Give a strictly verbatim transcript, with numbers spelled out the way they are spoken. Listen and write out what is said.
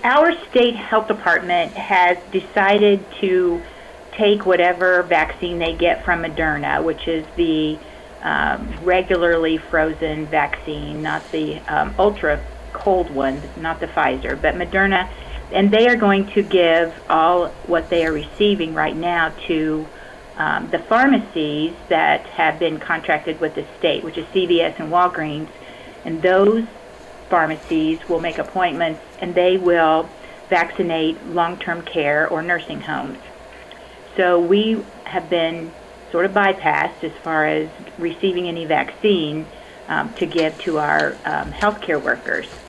our state health department has decided to take whatever vaccine they get from Moderna, which is the um, regularly frozen vaccine, not the um, ultra cold one, not the Pfizer, but Moderna, and they are going to give all what they are receiving right now to um, the pharmacies that have been contracted with the state, which is C V S and Walgreens, and those pharmacies will make appointments and they will vaccinate long-term care or nursing homes. So we have been sort of bypassed as far as receiving any vaccine um, to give to our um, healthcare workers.